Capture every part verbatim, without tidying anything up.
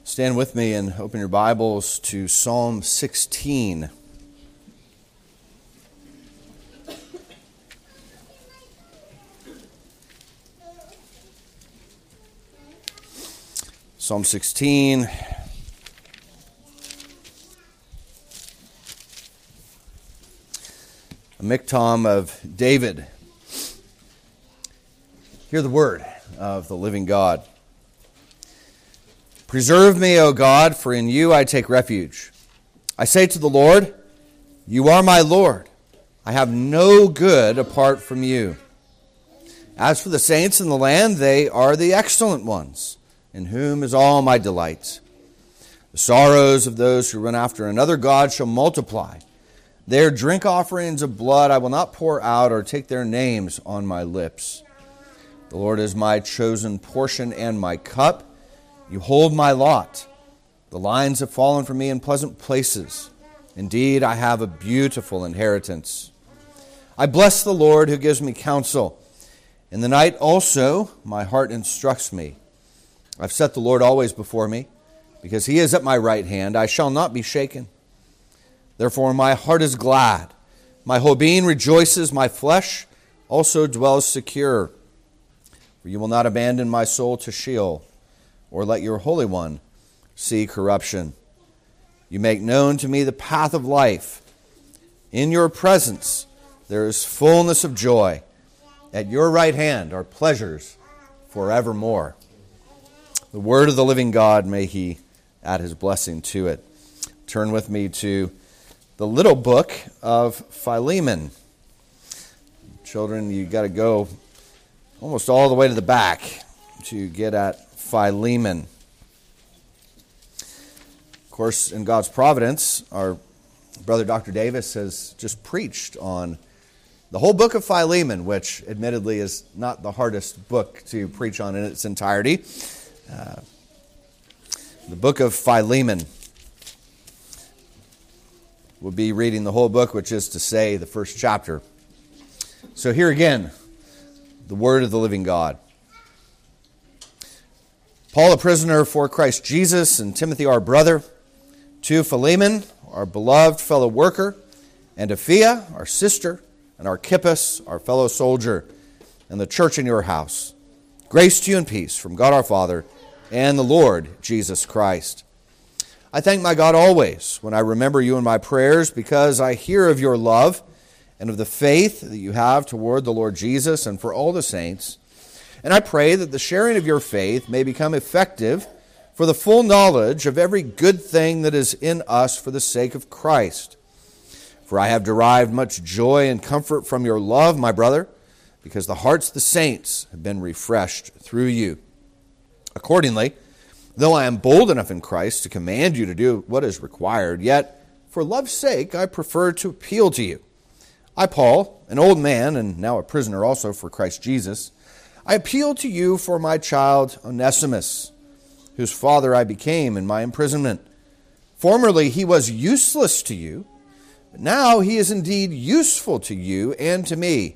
Stand with me and open your Bibles to Psalm sixteen. Psalm sixteen. A miktam of David. Hear the word of the living God. Preserve me, O God, for in you I take refuge. I say to the Lord, you are my Lord. I have no good apart from you. As for the saints in the land, they are the excellent ones, in whom is all my delight. The sorrows of those who run after another god shall multiply. Their drink offerings of blood I will not pour out or take their names on my lips. The Lord is my chosen portion and my cup. You hold my lot. The lines have fallen for me in pleasant places. Indeed, I have a beautiful inheritance. I bless the Lord who gives me counsel. In the night also my heart instructs me. I've set the Lord always before me. Because he is at my right hand, I shall not be shaken. Therefore my heart is glad. My whole being rejoices. My flesh also dwells secure. For you will not abandon my soul to Sheol, or let your Holy One see corruption. You make known to me the path of life. In your presence there is fullness of joy. At your right hand are pleasures forevermore. The word of the living God, may he add his blessing to it. Turn with me to the little book of Philemon. Children, you got to go almost all the way to the back to get at Philemon. Of course, in God's providence, our brother Doctor Davis has just preached on the whole book of Philemon, which admittedly is not the hardest book to preach on in its entirety. Uh, the book of Philemon. We'll be reading the whole book, which is to say the first chapter. So here again, the word of the living God. Paul, a prisoner for Christ Jesus, and Timothy, our brother, to Philemon, our beloved fellow worker, and Apphia, our sister, and Archippus, our fellow soldier, and the church in your house. Grace to you and peace from God our Father and the Lord Jesus Christ. I thank my God always when I remember you in my prayers, because I hear of your love and of the faith that you have toward the Lord Jesus and for all the saints. And I pray that the sharing of your faith may become effective for the full knowledge of every good thing that is in us for the sake of Christ. For I have derived much joy and comfort from your love, my brother, because the hearts of the saints have been refreshed through you. Accordingly, though I am bold enough in Christ to command you to do what is required, yet for love's sake I prefer to appeal to you. I, Paul, an old man and now a prisoner also for Christ Jesus, I appeal to you for my child Onesimus, whose father I became in my imprisonment. Formerly he was useless to you, but now he is indeed useful to you and to me.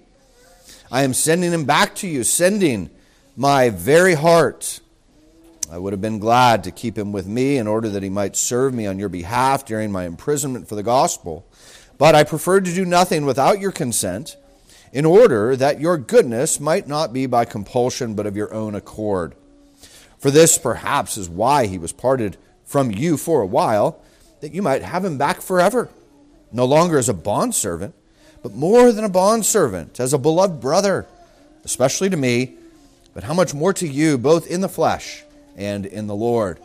I am sending him back to you, sending my very heart. I would have been glad to keep him with me in order that he might serve me on your behalf during my imprisonment for the gospel. But I preferred to do nothing without your consent, in order that your goodness might not be by compulsion, but of your own accord. For this perhaps is why he was parted from you for a while, that you might have him back forever, no longer as a bondservant, but more than a bondservant, as a beloved brother, especially to me, but how much more to you, both in the flesh and in the Lord.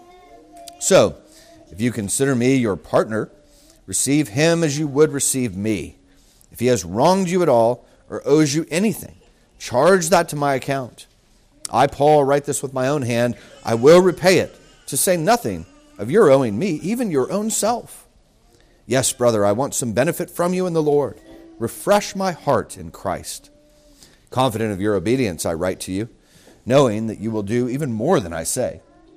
So, if you consider me your partner, receive him as you would receive me. If he has wronged you at all, or owes you anything, charge that to my account. I, Paul, write this with my own hand. I will repay it, to say nothing of your owing me, even your own self. Yes, brother, I want some benefit from you in the Lord. Refresh my heart in Christ. Confident of your obedience, I write to you, knowing that you will do even more than I say.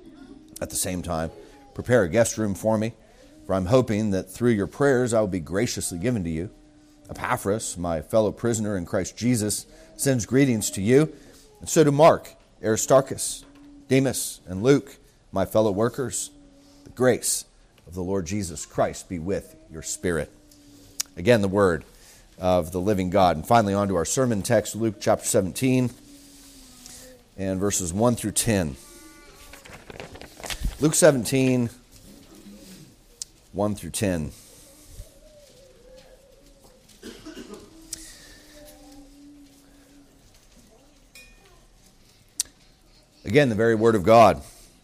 At the same time, prepare a guest room for me, for I'm hoping that through your prayers I will be graciously given to you. Epaphras, my fellow prisoner in Christ Jesus, sends greetings to you, and so do Mark, Aristarchus, Demas, and Luke, my fellow workers. The grace of the Lord Jesus Christ be with your spirit. Again, the word of the living God. And finally, on to our sermon text, Luke chapter seventeen and verses one through ten. Luke seventeen, one through ten. Again, the very word of God.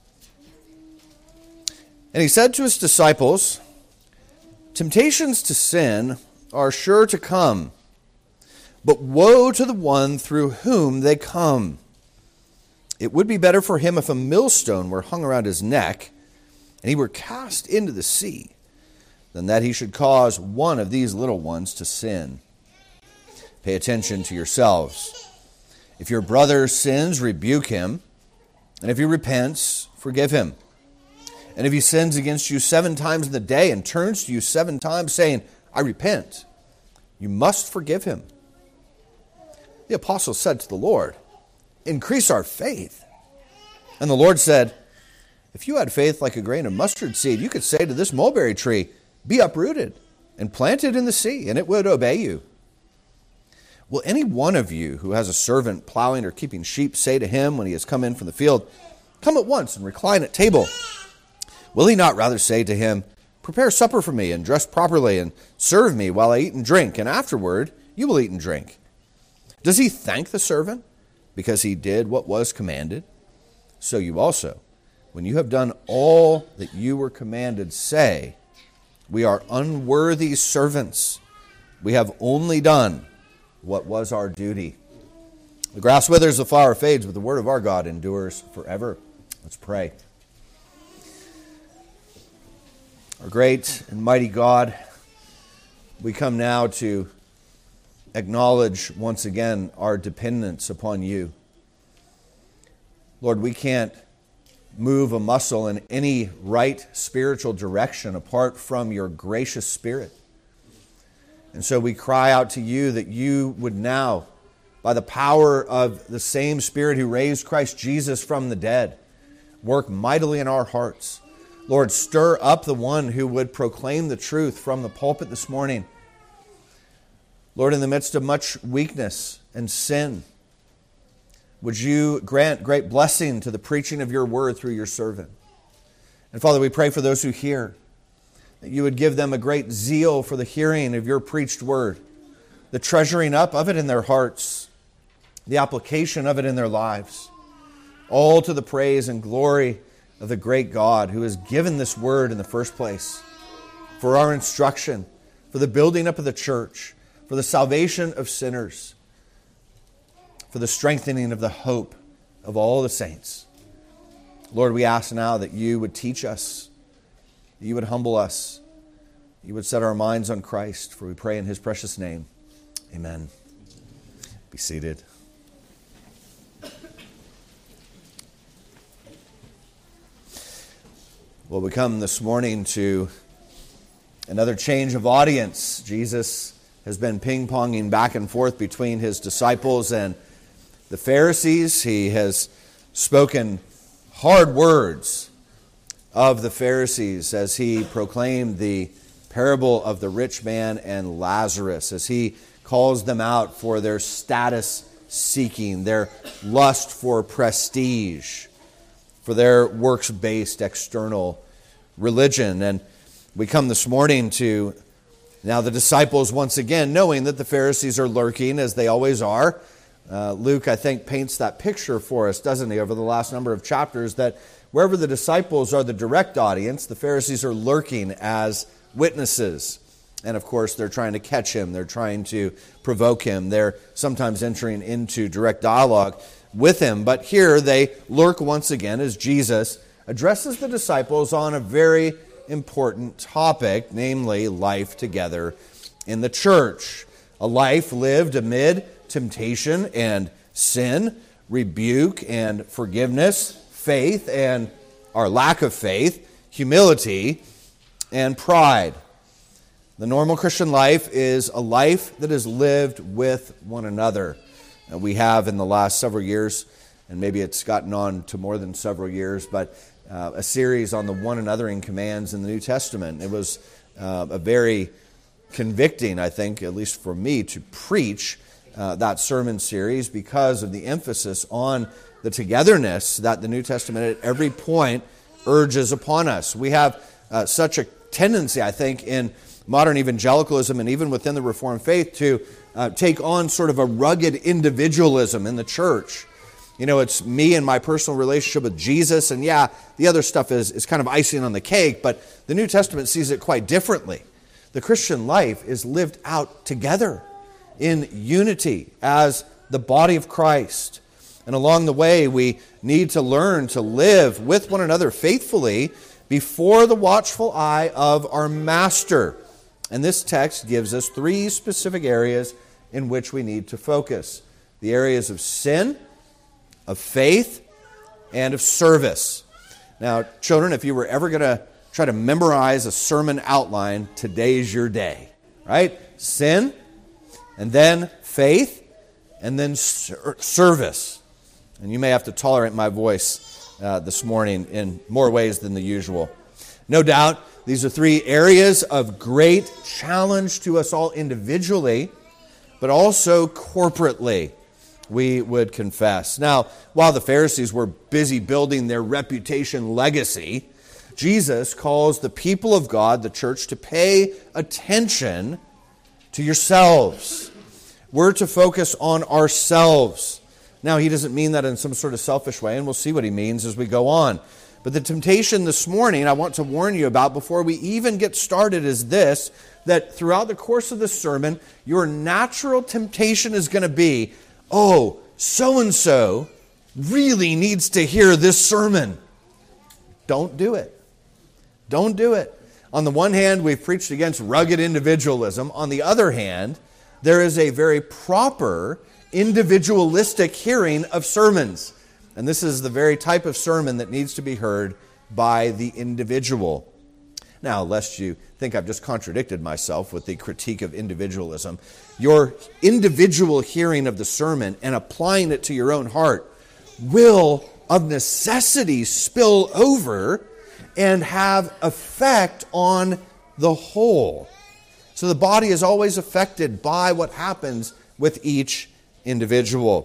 And he said to his disciples, temptations to sin are sure to come, but woe to the one through whom they come. It would be better for him if a millstone were hung around his neck, and he were cast into the sea, than that he should cause one of these little ones to sin. Pay attention to yourselves. If your brother sins, rebuke him, and if he repents, forgive him. And if he sins against you seven times in the day and turns to you seven times saying, I repent, you must forgive him. The apostle said to the Lord, increase our faith. And the Lord said, if you had faith like a grain of mustard seed, you could say to this mulberry tree, be uprooted and planted in the sea, and it would obey you. Will any one of you who has a servant plowing or keeping sheep say to him when he has come in from the field, come at once and recline at table? Will he not rather say to him, prepare supper for me and dress properly and serve me while I eat and drink, and afterward you will eat and drink? Does he thank the servant because he did what was commanded? So you also, when you have done all that you were commanded, say, we are unworthy servants. We have only done what was our duty. The grass withers, the flower fades, but the word of our God endures forever. Let's pray. Our great and mighty God, we come now to acknowledge once again our dependence upon you. Lord, we can't move a muscle in any right spiritual direction apart from your gracious Spirit. And so we cry out to you that you would now, by the power of the same Spirit who raised Christ Jesus from the dead, work mightily in our hearts. Lord, stir up the one who would proclaim the truth from the pulpit this morning. Lord, in the midst of much weakness and sin, would you grant great blessing to the preaching of your word through your servant? And Father, we pray for those who hear, that you would give them a great zeal for the hearing of your preached word, the treasuring up of it in their hearts, the application of it in their lives, all to the praise and glory of the great God who has given this word in the first place for our instruction, for the building up of the church, for the salvation of sinners, for the strengthening of the hope of all the saints. Lord, we ask now that you would teach us, that you would humble us, you would set our minds on Christ, for we pray in his precious name. Amen. Be seated. Well, we come this morning to another change of audience. Jesus has been ping-ponging back and forth between his disciples and the Pharisees. He has spoken hard words of the Pharisees as he proclaimed the parable of the rich man and Lazarus, as he calls them out for their status seeking, their lust for prestige, for their works-based external religion. And we come this morning to now the disciples once again, knowing that the Pharisees are lurking, as they always are. Uh, Luke, I think, paints that picture for us, doesn't he, over the last number of chapters, that wherever the disciples are the direct audience, the Pharisees are lurking as witnesses. And of course, they're trying to catch him. They're trying to provoke him. They're sometimes entering into direct dialogue with him. But here they lurk once again as Jesus addresses the disciples on a very important topic, namely life together in the church. A life lived amid temptation and sin, rebuke and forgiveness, faith and our lack of faith, humility and pride. The normal Christian life is a life that is lived with one another. And we have in the last several years, and maybe it's gotten on to more than several years, but uh, a series on the one anothering commands in the New Testament. It was uh, a very convicting, I think, at least for me, to preach uh, that sermon series because of the emphasis on the togetherness that the New Testament at every point urges upon us. We have uh, such a tendency, I think, in modern evangelicalism and even within the Reformed faith to uh, take on sort of a rugged individualism in the church. You know, it's me and my personal relationship with Jesus, and yeah, the other stuff is, is kind of icing on the cake, but the New Testament sees it quite differently. The Christian life is lived out together in unity as the body of Christ. And along the way, we need to learn to live with one another faithfully before the watchful eye of our Master. And this text gives us three specific areas in which we need to focus. The areas of sin, of faith, and of service. Now, children, if you were ever going to try to memorize a sermon outline, today's your day, right? Sin, and then faith, and then ser- service. And you may have to tolerate my voice uh, this morning in more ways than the usual. No doubt, these are three areas of great challenge to us all individually, but also corporately, we would confess. Now, while the Pharisees were busy building their reputation legacy, Jesus calls the people of God, the church, to pay attention to yourselves. We're to focus on ourselves. Now, he doesn't mean that in some sort of selfish way, and we'll see what he means as we go on. But the temptation this morning I want to warn you about before we even get started is this, that throughout the course of this sermon, your natural temptation is going to be, oh, so-and-so really needs to hear this sermon. Don't do it. Don't do it. On the one hand, we've preached against rugged individualism. On the other hand, there is a very proper individualistic hearing of sermons. And this is the very type of sermon that needs to be heard by the individual. Now, lest you think I've just contradicted myself with the critique of individualism, your individual hearing of the sermon and applying it to your own heart will, of necessity, spill over and have effect on the whole. So the body is always affected by what happens with each individual.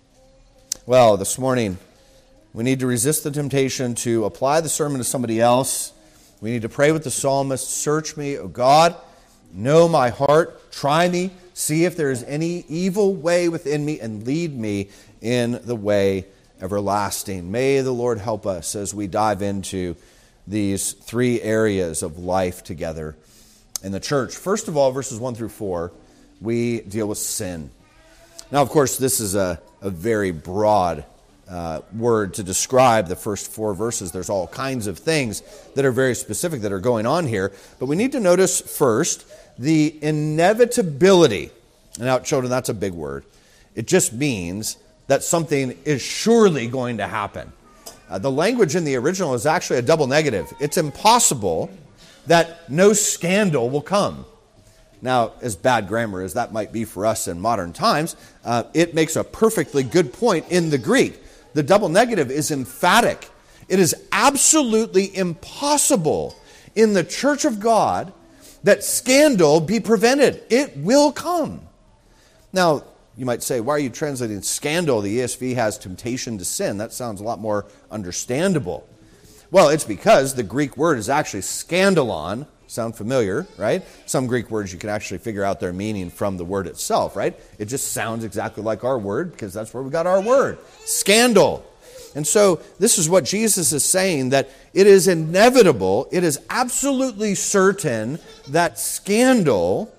Well, this morning, we need to resist the temptation to apply the sermon to somebody else. We need to pray with the psalmist, "Search me, O God, know my heart, try me, see if there is any evil way within me, and lead me in the way everlasting." May the Lord help us as we dive into these three areas of life together in the church. First of all, verses one through four, we deal with sin. Now, of course, this is a, a very broad uh, word to describe the first four verses. There's all kinds of things that are very specific that are going on here. But we need to notice first the inevitability. Now, children, that's a big word. It just means that something is surely going to happen. Uh, the language in the original is actually a double negative. It's impossible that no scandal will come. Now, as bad grammar as that might be for us in modern times, uh, it makes a perfectly good point in the Greek. The double negative is emphatic. It is absolutely impossible in the church of God that scandal be prevented. It will come. Now, you might say, why are you translating scandal? The E S V has temptation to sin. That sounds a lot more understandable. Well, it's because the Greek word is actually scandalon. Sound familiar, right? Some Greek words you can actually figure out their meaning from the word itself, right? It just sounds exactly like our word because that's where we got our word. Scandal. And so this is what Jesus is saying, that it is inevitable, it is absolutely certain that scandal,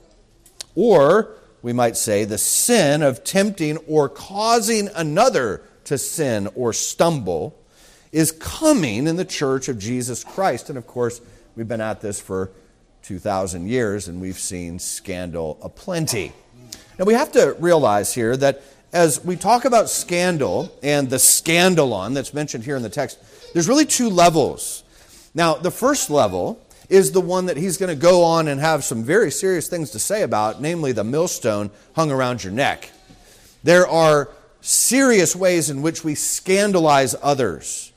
or we might say the sin of tempting or causing another to sin or stumble, is coming in the church of Jesus Christ. And of course, we've been at this for two thousand years, and we've seen scandal aplenty. Now, we have to realize here that as we talk about scandal and the scandalon that's mentioned here in the text, there's really two levels. Now, the first level is the one that he's going to go on and have some very serious things to say about, namely the millstone hung around your neck. There are serious ways in which we scandalize others.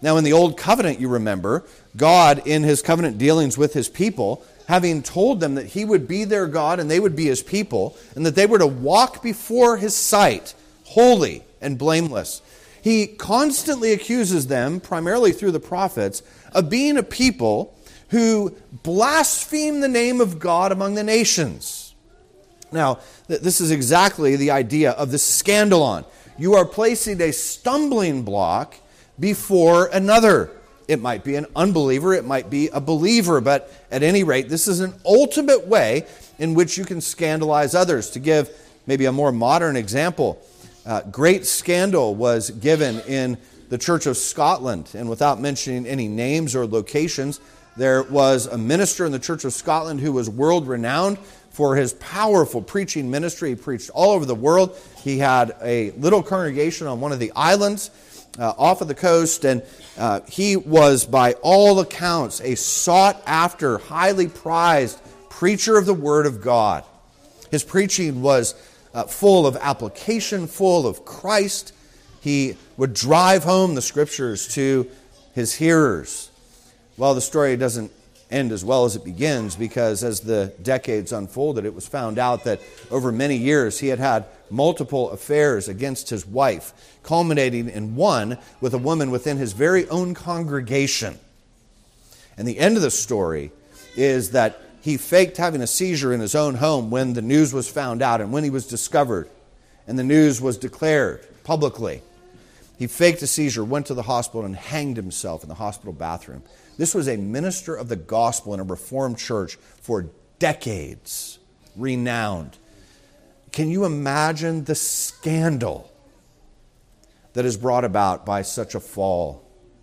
Now, in the Old Covenant, you remember, God, in his covenant dealings with his people, having told them that he would be their God and they would be his people, and that they were to walk before his sight, holy and blameless. He constantly accuses them, primarily through the prophets, of being a people who blaspheme the name of God among the nations. Now, th- this is exactly the idea of the scandalon. You are placing a stumbling block before another. It might be an unbeliever, it might be a believer, but at any rate, this is an ultimate way in which you can scandalize others. To give maybe a more modern example, uh, great scandal was given in the Church of Scotland, and without mentioning any names or locations, there was a minister in the Church of Scotland who was world-renowned for his powerful preaching ministry. He preached all over the world. He had a little congregation on one of the islands Uh, off of the coast, and uh, he was, by all accounts, a sought-after, highly prized preacher of the Word of God. His preaching was uh, full of application, full of Christ. He would drive home the Scriptures to his hearers. Well, the story doesn't end as well as it begins, because as the decades unfolded, it was found out that over many years he had had multiple affairs against his wife, culminating in one with a woman within his very own congregation. And the end of the story is that he faked having a seizure in his own home when the news was found out and when he was discovered and the news was declared publicly. He faked a seizure, went to the hospital, and hanged himself in the hospital bathroom. This was a minister of the gospel in a Reformed church for decades, renowned. Can you imagine the scandal that is brought about by such a fall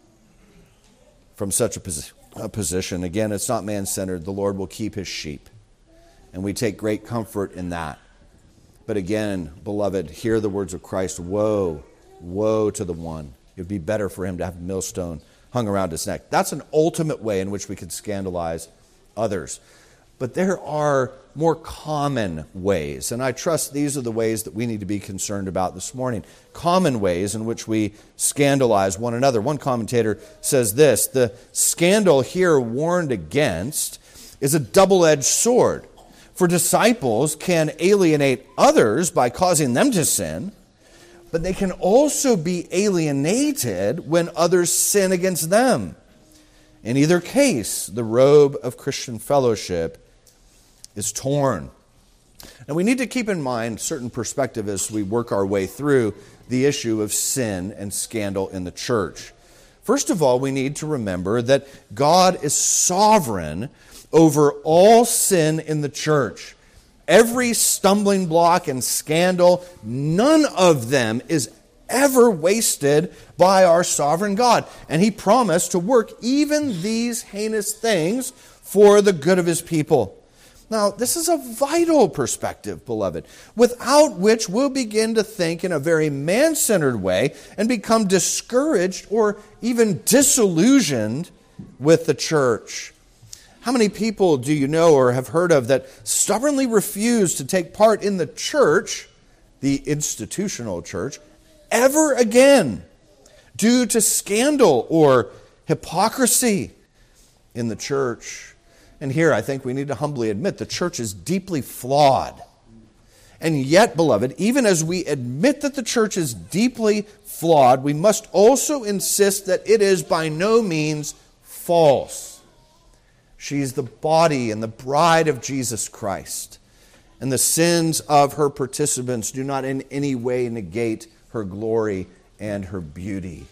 from such a, posi- a position? Again, it's not man-centered. The Lord will keep his sheep, and we take great comfort in that. But again, beloved, hear the words of Christ. Woe, woe to the one. It would be better for him to have a millstone hung around his neck. That's an ultimate way in which we could scandalize others. But there are more common ways, and I trust these are the ways that we need to be concerned about this morning. Common ways in which we scandalize one another. One commentator says this: the scandal here warned against is a double-edged sword. For disciples can alienate others by causing them to sin, but they can also be alienated when others sin against them. In either case, the robe of Christian fellowship is torn. And we need to keep in mind certain perspective as we work our way through the issue of sin and scandal in the church. First of all, we need to remember that God is sovereign over all sin in the church. Every stumbling block and scandal, none of them is ever wasted by our sovereign God. And he promised to work even these heinous things for the good of his people. Now, this is a vital perspective, beloved, without which we'll begin to think in a very man-centered way and become discouraged or even disillusioned with the church. How many people do you know or have heard of that stubbornly refuse to take part in the church, the institutional church, ever again due to scandal or hypocrisy in the church? And here I think we need to humbly admit the church is deeply flawed. And yet, beloved, even as we admit that the church is deeply flawed, we must also insist that it is by no means false. She's the body and the bride of Jesus Christ. And the sins of her participants do not in any way negate her glory and her beauty.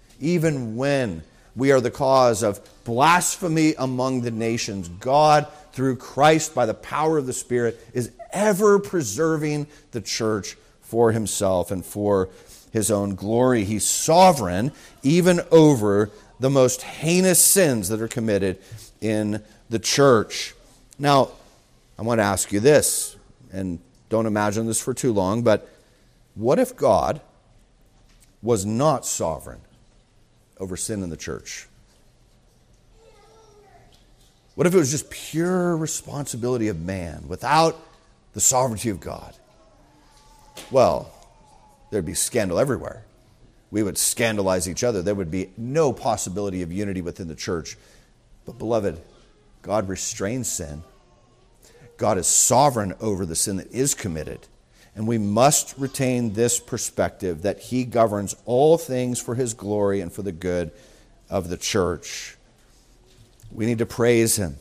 Even when we are the cause of blasphemy among the nations, God, through Christ, by the power of the Spirit, is ever preserving the church for himself and for his own glory. He's sovereign even over the most heinous sins that are committed in the church. Now, I want to ask you this, and don't imagine this for too long, but what if God was not sovereign over sin in the church? What if it was just pure responsibility of man without the sovereignty of God? Well, there'd be scandal everywhere. we would scandalize each other. There would be no possibility of unity within the church. But beloved, God restrains sin. God is sovereign over the sin that is committed. And we must retain this perspective that he governs all things for his glory and for the good of the church. We need to praise him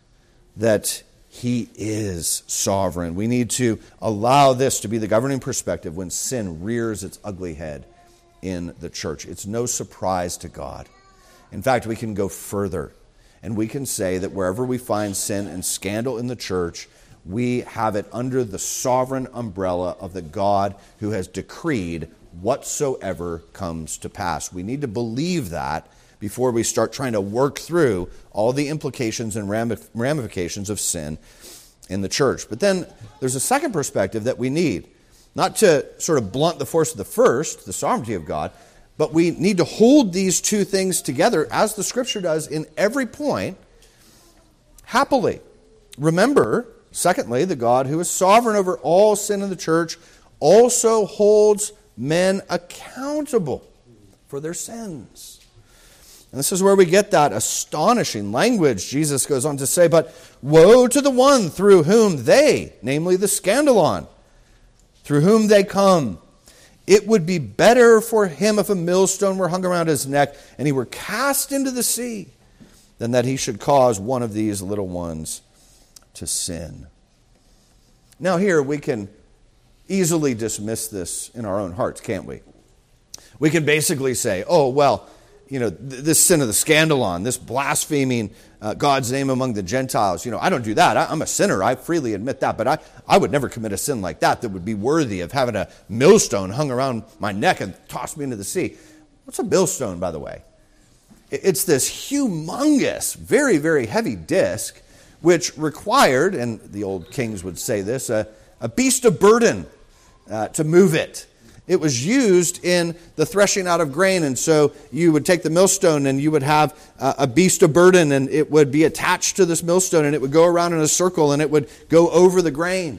that he is sovereign. We need to allow this to be the governing perspective when sin rears its ugly head in the church. It's no surprise to God. In fact, we can go further, and we can say that wherever we find sin and scandal in the church, we have it under the sovereign umbrella of the God who has decreed whatsoever comes to pass. We need to believe that before we start trying to work through all the implications and ramifications of sin in the church. But then there's a second perspective that we need, not to sort of blunt the force of the first, the sovereignty of God, but we need to hold these two things together, as the Scripture does in every point, happily. Remember, secondly, the God who is sovereign over all sin in the church also holds men accountable for their sins. And this is where we get that astonishing language. Jesus goes on to say, but woe to the one through whom they, namely the scandalon, through whom they come. It would be better for him if a millstone were hung around his neck and he were cast into the sea than that he should cause one of these little ones to sin. Now here we can easily dismiss this in our own hearts, can't we? We can basically say, oh, well, you know, th- this sin of the scandalon, this blaspheming uh, God's name among the Gentiles, you know, I don't do that. I, I'm a sinner. I freely admit that. But I, I would never commit a sin like that that would be worthy of having a millstone hung around my neck and toss me into the sea. What's a millstone, by the way? It's this humongous, very, very heavy disc which required, and the old kings would say this, a, a beast of burden uh, to move it. It was used in the threshing out of grain, and so you would take the millstone and you would have uh, a beast of burden, and it would be attached to this millstone, and it would go around in a circle, and it would go over the grain.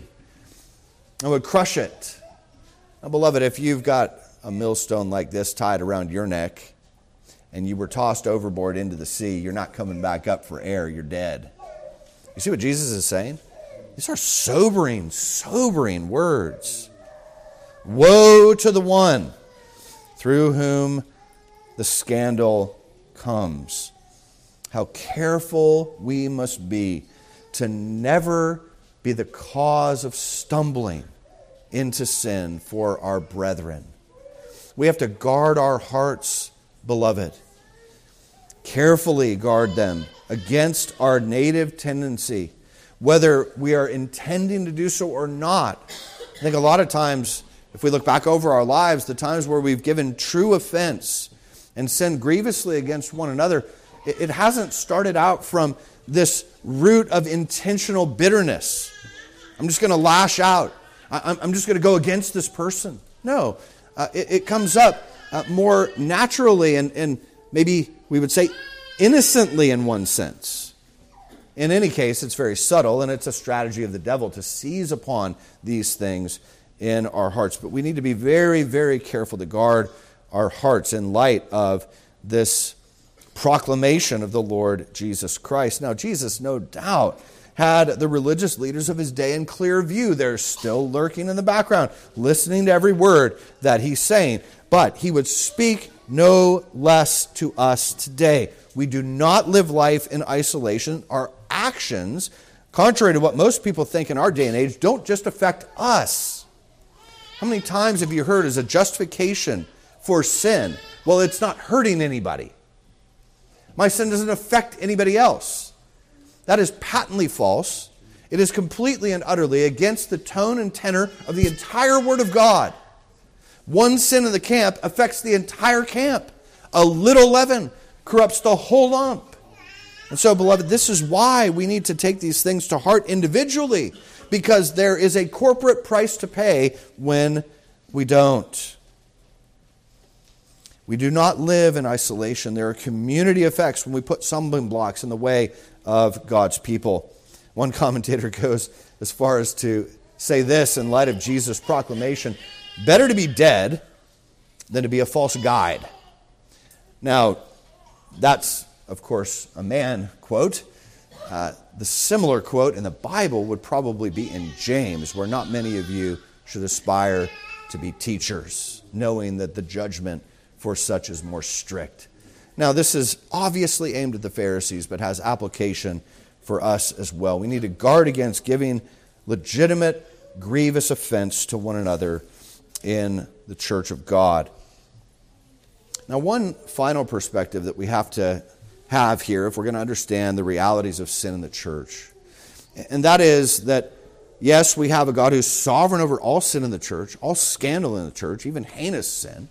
It would crush it. Now, beloved, if you've got a millstone like this tied around your neck, and you were tossed overboard into the sea, you're not coming back up for air, you're dead. You see what Jesus is saying? These are sobering, sobering words. Woe to the one through whom the scandal comes. How careful we must be to never be the cause of stumbling into sin for our brethren. We have to guard our hearts, beloved. Carefully guard them against our native tendency, whether we are intending to do so or not. I think a lot of times, if we look back over our lives, the times where we've given true offense and sinned grievously against one another, it, it hasn't started out from this root of intentional bitterness. I'm just going to lash out. I, I'm just going to go against this person. No, uh, it, it comes up uh, more naturally and, and maybe we would say innocently in one sense. In any case, it's very subtle, and it's a strategy of the devil to seize upon these things in our hearts. But we need to be very, very careful to guard our hearts in light of this proclamation of the Lord Jesus Christ. Now, Jesus, no doubt, had the religious leaders of his day in clear view. They're still lurking in the background, listening to every word that he's saying. But he would speak no less to us today. We do not live life in isolation. Our actions, contrary to what most people think in our day and age, don't just affect us. How many times have you heard as a justification for sin, well, it's not hurting anybody. My sin doesn't affect anybody else. That is patently false. It is completely and utterly against the tone and tenor of the entire Word of God. One sin in the camp affects the entire camp. A little leaven corrupts the whole lump. And so, beloved, this is why we need to take these things to heart individually, because there is a corporate price to pay when we don't. We do not live in isolation. There are community effects when we put stumbling blocks in the way of God's people. One commentator goes as far as to say this in light of Jesus' proclamation: better to be dead than to be a false guide. Now, that's, of course, a man quote. Uh, the similar quote in the Bible would probably be in James, where not many of you should aspire to be teachers, knowing that the judgment for such is more strict. Now, this is obviously aimed at the Pharisees, but has application for us as well. We need to guard against giving legitimate, grievous offense to one another in the church of God. Now, one final perspective that we have to have here if we're going to understand the realities of sin in the church, and that is that, yes, we have a God who's sovereign over all sin in the church, all scandal in the church, even heinous sin.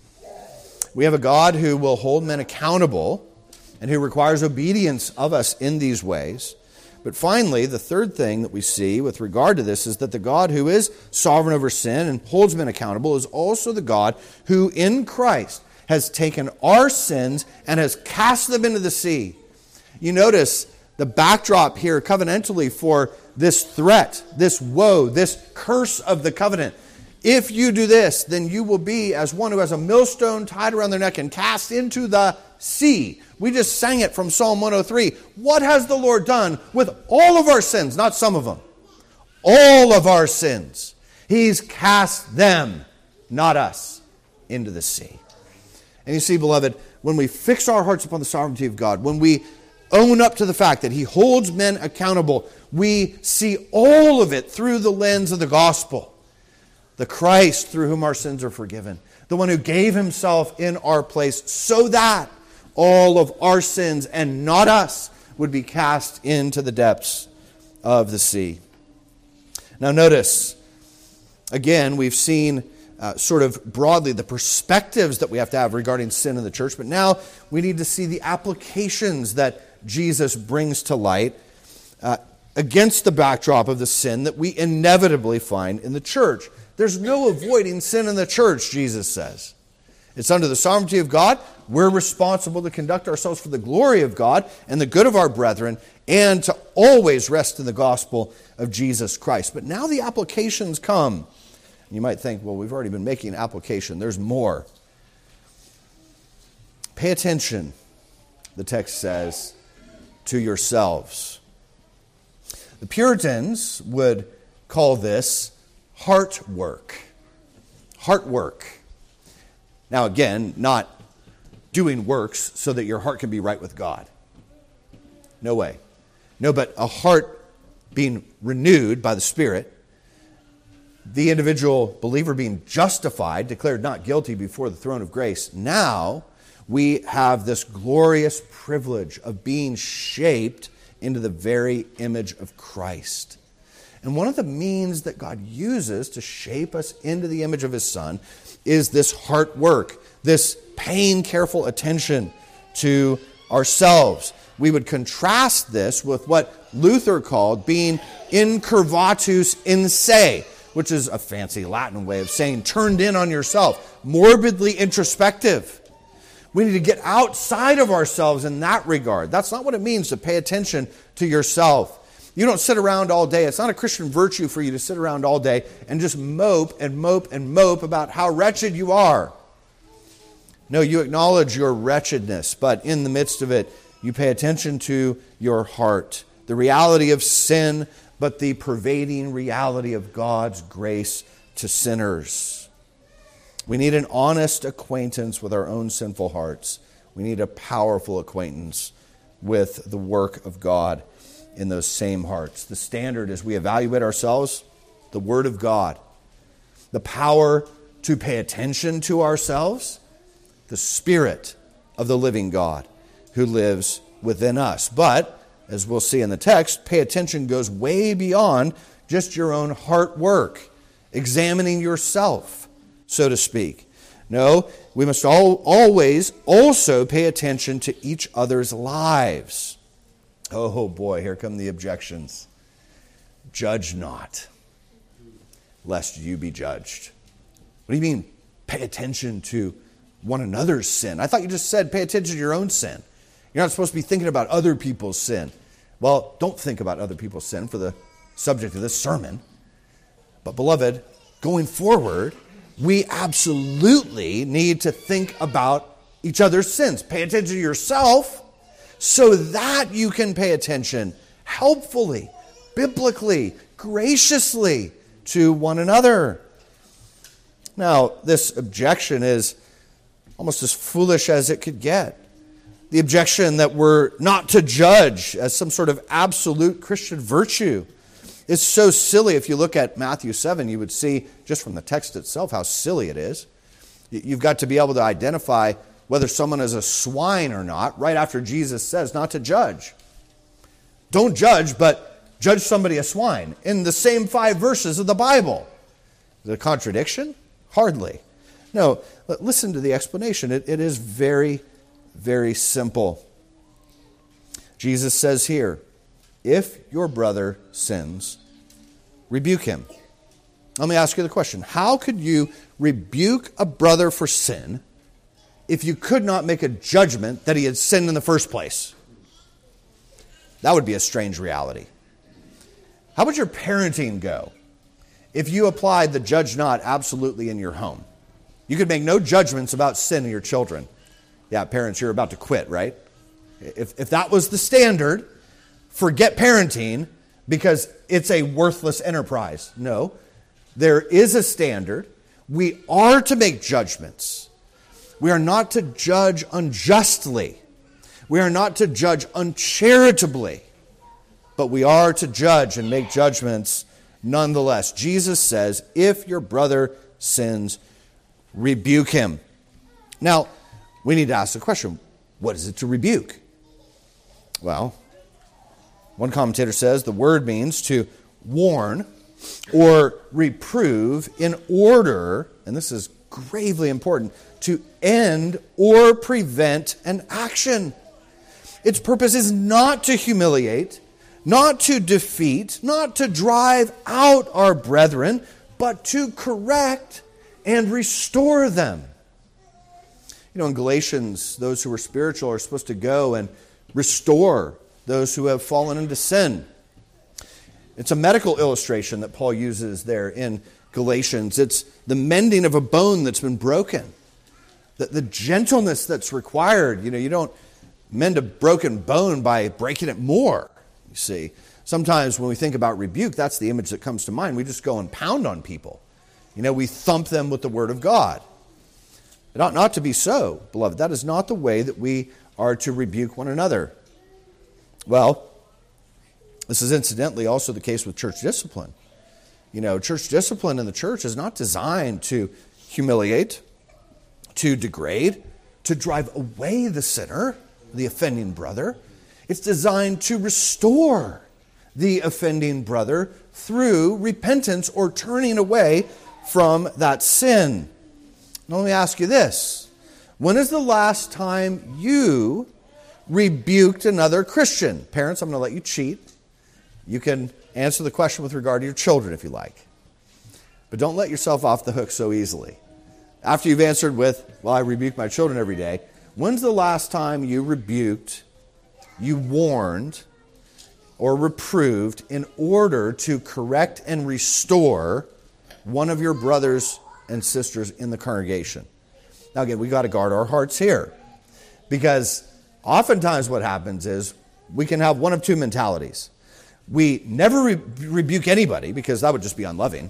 We have a God who will hold men accountable and who requires obedience of us in these ways. But finally, the third thing that we see with regard to this is that the God who is sovereign over sin and holds men accountable is also the God who in Christ has taken our sins and has cast them into the sea. You notice the backdrop here covenantally for this threat, this woe, this curse of the covenant. If you do this, then you will be as one who has a millstone tied around their neck and cast into the sea. We just sang it from Psalm one oh three. What has the Lord done with all of our sins? Not some of them. All of our sins. He's cast them, not us, into the sea. And you see, beloved, when we fix our hearts upon the sovereignty of God, when we own up to the fact that He holds men accountable, we see all of it through the lens of the gospel. The Christ through whom our sins are forgiven. The one who gave Himself in our place so that all of our sins and not us would be cast into the depths of the sea. Now notice, again, we've seen uh, sort of broadly the perspectives that we have to have regarding sin in the church, but now we need to see the applications that Jesus brings to light uh, against the backdrop of the sin that we inevitably find in the church. There's no avoiding sin in the church, Jesus says. It's under the sovereignty of God. We're responsible to conduct ourselves for the glory of God and the good of our brethren, and to always rest in the gospel of Jesus Christ. But now the applications come. You might think, well, we've already been making application. There's more. Pay attention, the text says, to yourselves. The Puritans would call this heart work. Heart work. Now again, not doing works so that your heart can be right with God. No way. No, but a heart being renewed by the Spirit, the individual believer being justified, declared not guilty before the throne of grace. Now we have this glorious privilege of being shaped into the very image of Christ. And one of the means that God uses to shape us into the image of His Son is this heart work, this paying careful attention to ourselves. We would contrast this with what Luther called being incurvatus in se, which is a fancy Latin way of saying turned in on yourself, morbidly introspective. We need to get outside of ourselves in that regard. That's not what it means to pay attention to yourself. You don't sit around all day. It's not a Christian virtue for you to sit around all day and just mope and mope and mope about how wretched you are. No, you acknowledge your wretchedness, but in the midst of it, you pay attention to your heart. The reality of sin, but the pervading reality of God's grace to sinners. We need an honest acquaintance with our own sinful hearts. We need a powerful acquaintance with the work of God in those same hearts. The standard as we evaluate ourselves, the Word of God. The power to pay attention to ourselves, the Spirit of the living God who lives within us. But, as we'll see in the text, pay attention goes way beyond just your own heart work, examining yourself, so to speak. No, we must all, always also pay attention to each other's lives. Oh boy, here come the objections. Judge not, lest you be judged. What do you mean, pay attention to one another's sin? I thought you just said pay attention to your own sin. You're not supposed to be thinking about other people's sin. Well, don't think about other people's sin for the subject of this sermon. But beloved, going forward, we absolutely need to think about each other's sins. Pay attention to yourself so that you can pay attention helpfully, biblically, graciously to one another. Now, this objection is almost as foolish as it could get. The objection that we're not to judge as some sort of absolute Christian virtue is so silly. If you look at Matthew seven, you would see just from the text itself how silly it is. You've got to be able to identify whether someone is a swine or not right after Jesus says not to judge. Don't judge, but judge somebody a swine in the same five verses of the Bible. Is it a contradiction? Hardly. No, listen to the explanation. It, it is very, very simple. Jesus says here, if your brother sins, rebuke him. Let me ask you the question. How could you rebuke a brother for sin if you could not make a judgment that he had sinned in the first place? That would be a strange reality. How would your parenting go if you applied the judge not absolutely in your home? You could make no judgments about sin in your children. Yeah, parents, you're about to quit, right? If, if that was the standard, forget parenting because it's a worthless enterprise. No, there is a standard. We are to make judgments. We are not to judge unjustly. We are not to judge uncharitably. But we are to judge and make judgments nonetheless. Jesus says, if your brother sins, rebuke him. Now, we need to ask the question, what is it to rebuke? Well, one commentator says the word means to warn or reprove in order, and this is gravely important, to end or prevent an action. Its purpose is not to humiliate, not to defeat, not to drive out our brethren, but to correct and restore them. You know, in Galatians, those who are spiritual are supposed to go and restore those who have fallen into sin. It's a medical illustration that Paul uses there in Galatians. It's the mending of a bone that's been broken. The, the gentleness that's required. You know, you don't mend a broken bone by breaking it more, you see. Sometimes when we think about rebuke, that's the image that comes to mind. We just go and pound on people. You know, we thump them with the word of God. It ought not to be so, beloved. That is not the way that we are to rebuke one another. Well, this is incidentally also the case with church discipline. You know, church discipline in the church is not designed to humiliate, to degrade, to drive away the sinner, the offending brother. It's designed to restore the offending brother through repentance or turning away from that sin. Now let me ask you this. When is the last time you rebuked another Christian? Parents, I'm going to let you cheat. You can answer the question with regard to your children if you like. But don't let yourself off the hook so easily. After you've answered with, well, I rebuke my children every day, when's the last time you rebuked, you warned, or reproved in order to correct and restore one of your brothers and sisters in the congregation? Now again, we've got to guard our hearts here. Because oftentimes what happens is we can have one of two mentalities. We never re- rebuke anybody because that would just be unloving.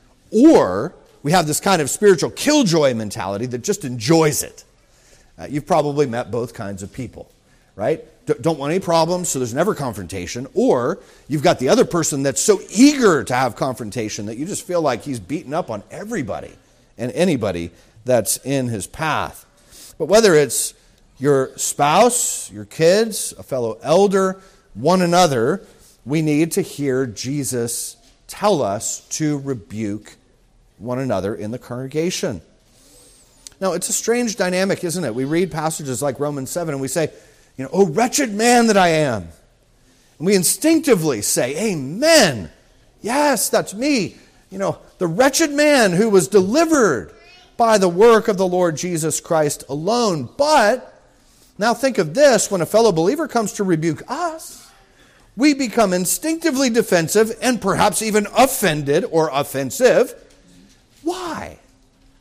Or we have this kind of spiritual killjoy mentality that just enjoys it. Uh, you've probably met both kinds of people, right? D- don't want any problems, so there's never confrontation. Or you've got the other person that's so eager to have confrontation that you just feel like he's beating up on everybody and anybody that's in his path. But whether it's your spouse, your kids, a fellow elder, one another, we need to hear Jesus tell us to rebuke one another in the congregation. Now, it's a strange dynamic, isn't it? We read passages like Romans seven and we say, you know, oh, wretched man that I am. And we instinctively say, amen. Yes, that's me. You know, the wretched man who was delivered by the work of the Lord Jesus Christ alone. But now think of this, when a fellow believer comes to rebuke us, we become instinctively defensive and perhaps even offended or offensive. Why?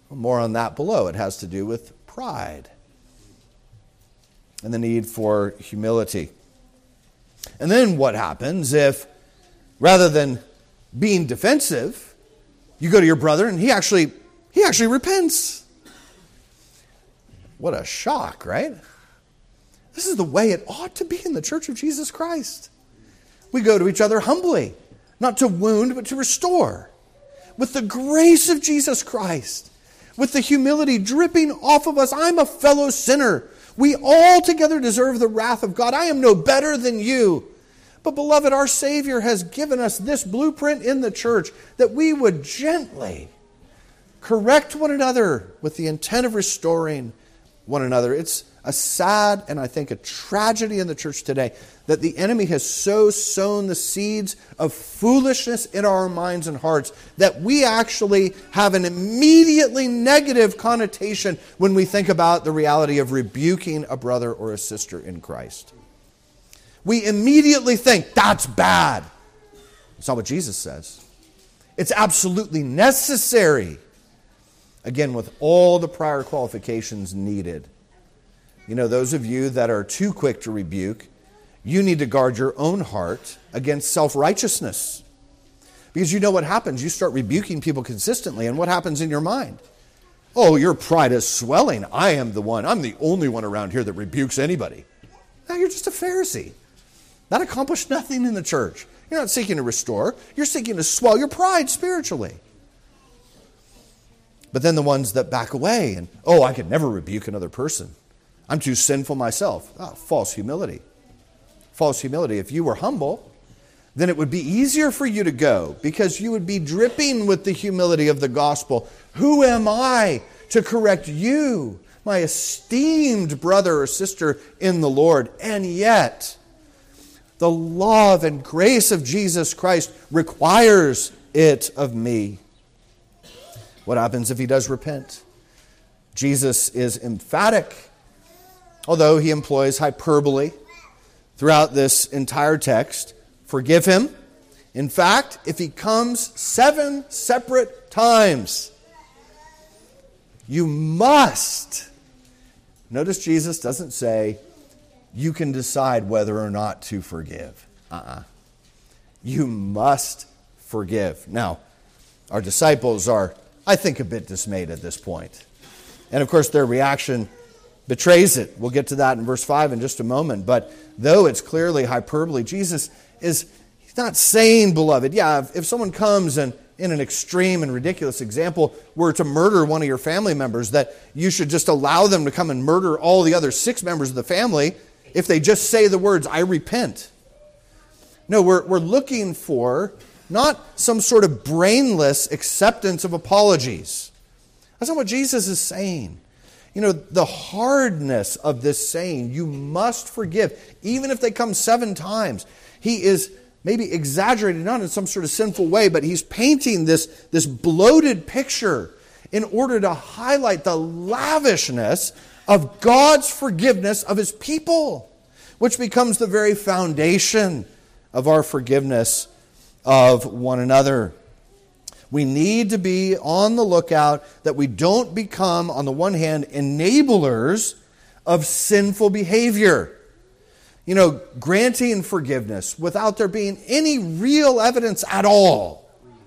More on that below. It has to do with pride and the need for humility. And then what happens if, rather than being defensive, you go to your brother and he actually he actually repents? What a shock, right? This is the way it ought to be in the Church of Jesus Christ. We go to each other humbly, not to wound, but to restore. With the grace of Jesus Christ, with the humility dripping off of us. I'm a fellow sinner. We all together deserve the wrath of God. I am no better than you. But beloved, our Savior has given us this blueprint in the church that we would gently correct one another with the intent of restoring one another. It's a sad and I think a tragedy in the church today that the enemy has so sown the seeds of foolishness in our minds and hearts that we actually have an immediately negative connotation when we think about the reality of rebuking a brother or a sister in Christ. We immediately think, that's bad. It's not what Jesus says. It's absolutely necessary. Again, with all the prior qualifications needed. You know, those of you that are too quick to rebuke, you need to guard your own heart against self-righteousness. Because you know what happens. You start rebuking people consistently, and what happens in your mind? Oh, your pride is swelling. I am the one. I'm the only one around here that rebukes anybody. Now you're just a Pharisee. That accomplished nothing in the church. You're not seeking to restore. You're seeking to swell your pride spiritually. But then the ones that back away and, oh, I could never rebuke another person. I'm too sinful myself. Oh, false humility. False humility. If you were humble, then it would be easier for you to go because you would be dripping with the humility of the gospel. Who am I to correct you, my esteemed brother or sister in the Lord? And yet, the love and grace of Jesus Christ requires it of me. What happens if he does repent? Jesus is emphatic, although he employs hyperbole throughout this entire text. Forgive him. In fact, if he comes seven separate times, you must. Notice Jesus doesn't say, you can decide whether or not to forgive. Uh-uh. You must forgive. Now, our disciples are, I think, a bit dismayed at this point. And of course, their reaction betrays it. We'll get to that in verse five in just a moment. But though it's clearly hyperbole, Jesus is he's not saying, beloved, yeah, if, if someone comes and in an extreme and ridiculous example were to murder one of your family members, that you should just allow them to come and murder all the other six members of the family if they just say the words, I repent. No, we're, we're looking for not some sort of brainless acceptance of apologies. That's not what Jesus is saying. You know, the hardness of this saying, you must forgive, even if they come seven times. He is maybe exaggerating, not in some sort of sinful way, but he's painting this, this bloated picture in order to highlight the lavishness of God's forgiveness of his people, which becomes the very foundation of our forgiveness of one another. We need to be on the lookout that we don't become, on the one hand, enablers of sinful behavior. You know, granting forgiveness without there being any real evidence at all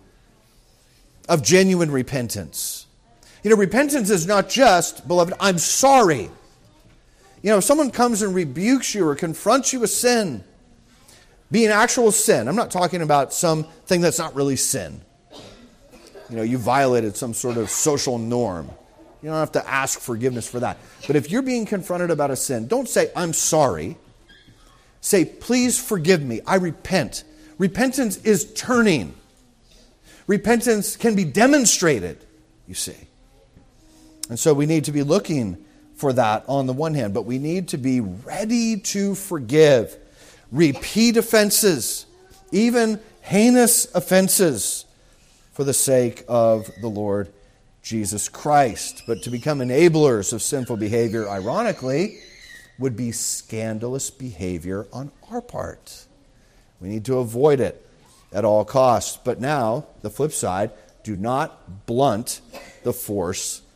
of genuine repentance. You know, repentance is not just, beloved, I'm sorry. You know, if someone comes and rebukes you or confronts you with sin, being actual sin, I'm not talking about something that's not really sin. You know, you violated some sort of social norm. You don't have to ask forgiveness for that. But if you're being confronted about a sin, don't say, I'm sorry. Say, please forgive me. I repent. Repentance is turning. Repentance can be demonstrated, you see. And so we need to be looking for that on the one hand, but we need to be ready to forgive repeat offenses, even heinous offenses, for the sake of the Lord Jesus Christ. But to become enablers of sinful behavior, ironically, would be scandalous behavior on our part. We need to avoid it at all costs. But now, the flip side, do not blunt the force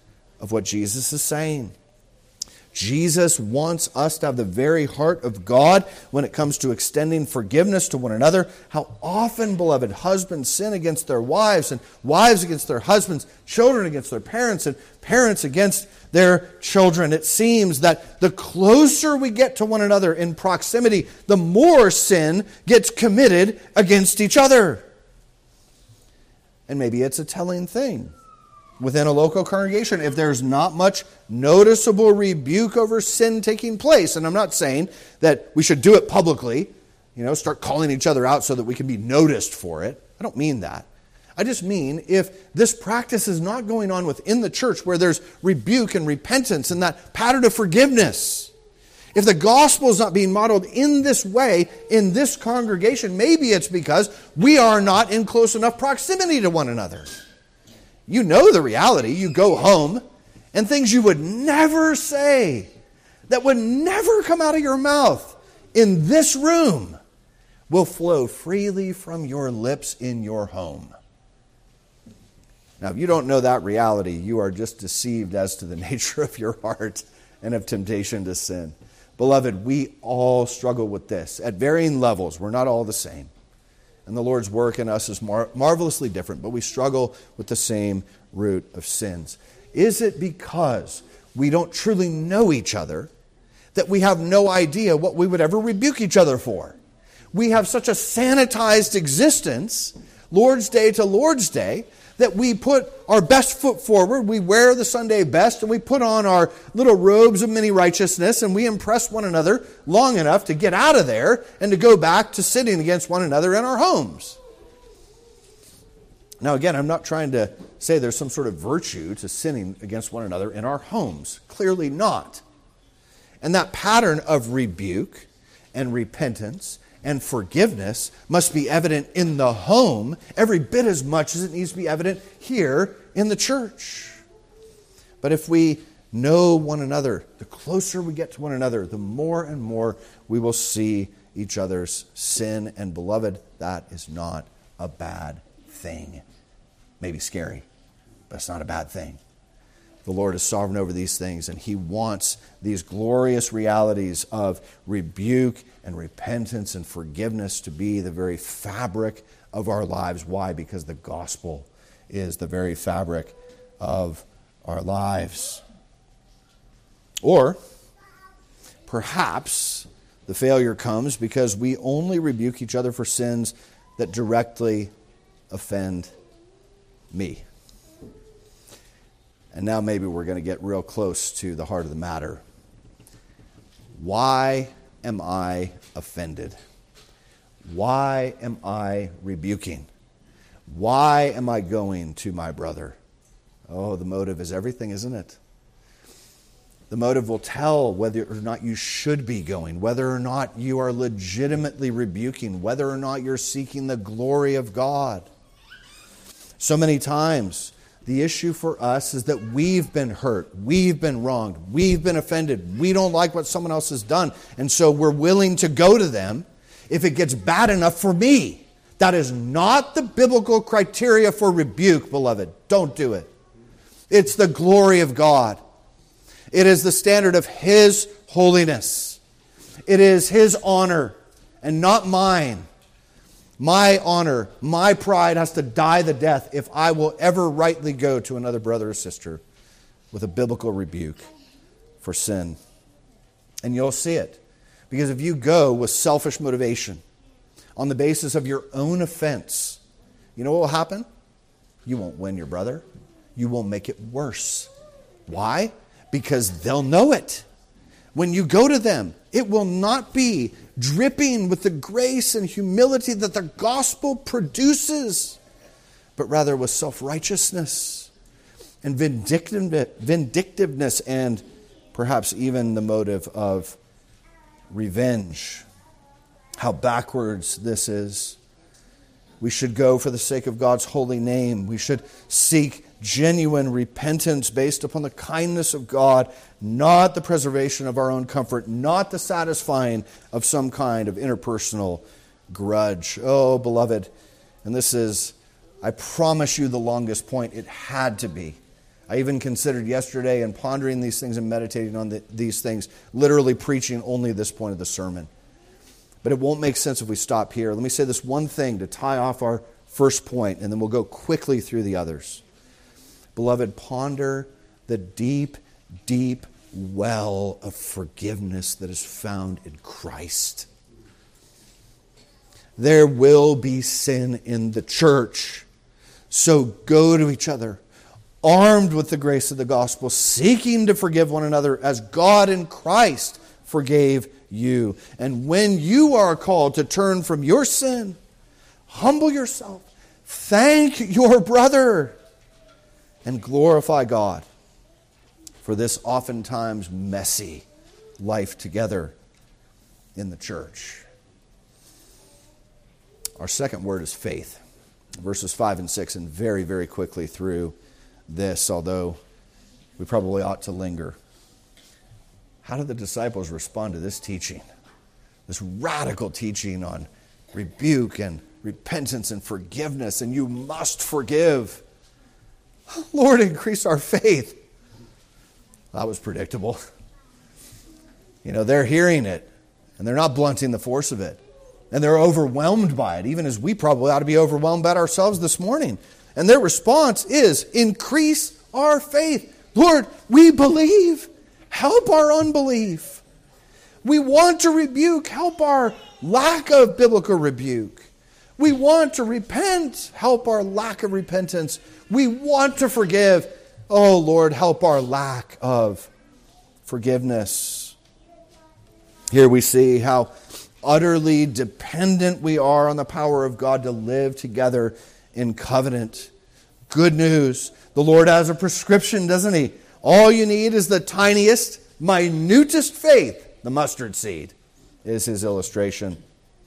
of what Jesus is saying. Jesus wants us to have the very heart of God when it comes to extending forgiveness to one another. How often, beloved, husbands sin against their wives, and wives against their husbands, children against their parents, and parents against their children. It seems that the closer we get to one another in proximity, the more sin gets committed against each other. And maybe it's a telling thing within a local congregation, if there's not much noticeable rebuke over sin taking place. And I'm not saying that we should do it publicly, you know, start calling each other out so that we can be noticed for it. I don't mean that. I just mean if this practice is not going on within the church where there's rebuke and repentance and that pattern of forgiveness, if the gospel is not being modeled in this way in this congregation, maybe it's because we are not in close enough proximity to one another. You know the reality. You go home, and things you would never say, that would never come out of your mouth in this room, will flow freely from your lips in your home. Now, if you don't know that reality, you are just deceived as to the nature of your heart and of temptation to sin. Beloved, we all struggle with this at varying levels. We're not all the same. And the Lord's work in us is mar- marvelously different, but we struggle with the same root of sins. Is it because we don't truly know each other that we have no idea what we would ever rebuke each other for? We have such a sanitized existence, Lord's Day to Lord's Day, that we put our best foot forward, we wear the Sunday best, and we put on our little robes of many righteousness, and we impress one another long enough to get out of there and to go back to sitting against one another in our homes. Now again, I'm not trying to say there's some sort of virtue to sinning against one another in our homes. Clearly not. And that pattern of rebuke and repentance and forgiveness must be evident in the home every bit as much as it needs to be evident here in the church. But if we know one another, the closer we get to one another, the more and more we will see each other's sin. And beloved, that is not a bad thing. Maybe scary, but it's not a bad thing. The Lord is sovereign over these things, and He wants these glorious realities of rebuke and repentance and forgiveness to be the very fabric of our lives. Why? Because the gospel is the very fabric of our lives. Or perhaps the failure comes because we only rebuke each other for sins that directly offend me. And now maybe we're going to get real close to the heart of the matter. Why am I offended? Why am I rebuking? Why am I going to my brother? Oh, the motive is everything, isn't it? The motive will tell whether or not you should be going, whether or not you are legitimately rebuking, whether or not you're seeking the glory of God. So many times, the issue for us is that we've been hurt, we've been wronged, we've been offended, we don't like what someone else has done, and so we're willing to go to them if it gets bad enough for me. That is not the biblical criteria for rebuke, beloved. Don't do it. It's the glory of God. It is the standard of His holiness. It is His honor and not mine. My honor, my pride has to die the death if I will ever rightly go to another brother or sister with a biblical rebuke for sin. And you'll see it. Because if you go with selfish motivation on the basis of your own offense, you know what will happen? You won't win your brother. You will make it worse. Why? Because they'll know it. When you go to them, it will not be dripping with the grace and humility that the gospel produces, but rather with self-righteousness and vindictiveness and perhaps even the motive of revenge. How backwards this is. We should go for the sake of God's holy name. We should seek genuine repentance based upon the kindness of God, not the preservation of our own comfort, not the satisfying of some kind of interpersonal grudge. Oh, beloved, and this is, I promise you, the longest point. It had to be. I even considered yesterday and pondering these things and meditating on the, these things, literally preaching only this point of the sermon. But it won't make sense if we stop here. Let me say this one thing to tie off our first point, and then we'll go quickly through the others. Beloved, ponder the deep, deep well of forgiveness that is found in Christ. There will be sin in the church. So go to each other, armed with the grace of the gospel, seeking to forgive one another as God in Christ forgave you. And when you are called to turn from your sin, humble yourself, thank your brother, and glorify God for this oftentimes messy life together in the church. Our second word is faith. Verses five and six, and very, very quickly through this, although we probably ought to linger. How did the disciples respond to this teaching? This radical teaching on rebuke and repentance and forgiveness, and you must forgive. Lord, increase our faith. That was predictable. You know, they're hearing it, and they're not blunting the force of it. And they're overwhelmed by it, even as we probably ought to be overwhelmed by it ourselves this morning. And their response is, increase our faith. Lord, we believe. Help our unbelief. We want to rebuke. Help our lack of biblical rebuke. We want to repent. Help our lack of repentance. We want to forgive. Oh, Lord, help our lack of forgiveness. Here we see how utterly dependent we are on the power of God to live together in covenant. Good news. The Lord has a prescription, doesn't He? All you need is the tiniest, minutest faith. The mustard seed is His illustration.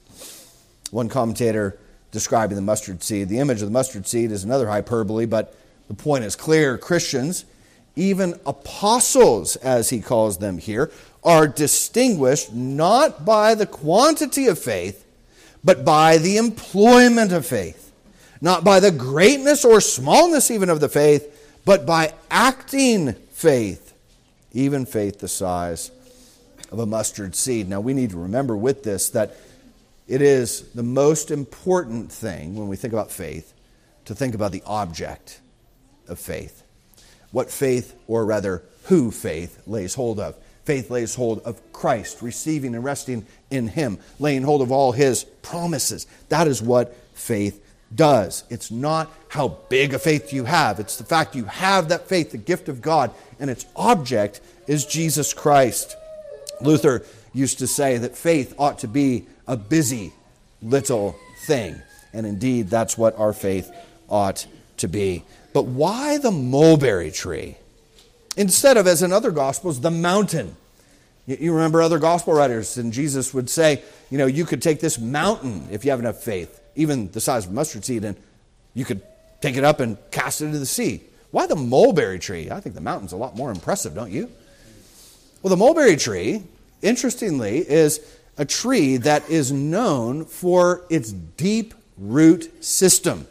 One commentator describing the mustard seed, the image of the mustard seed is another hyperbole, but the point is clear. Christians, even apostles, as he calls them here, are distinguished not by the quantity of faith, but by the employment of faith. Not by the greatness or smallness even of the faith, but by acting faith, even faith the size of a mustard seed. Now we need to remember with this that it is the most important thing when we think about faith to think about the object of faith. What faith, or rather who faith, lays hold of. Faith lays hold of Christ, receiving and resting in Him, laying hold of all His promises. That is what faith does. It's not how big a faith you have. It's the fact you have that faith, the gift of God, and its object is Jesus Christ. Luther used to say that faith ought to be a busy little thing. And indeed, that's what our faith ought to be. But why the mulberry tree? Instead of, as in other Gospels, the mountain. You remember other Gospel writers, and Jesus would say, you know, you could take this mountain if you have enough faith, even the size of a mustard seed, and you could take it up and cast it into the sea. Why the mulberry tree? I think the mountain's a lot more impressive, don't you? Well, the mulberry tree, interestingly, is a tree that is known for its deep root system.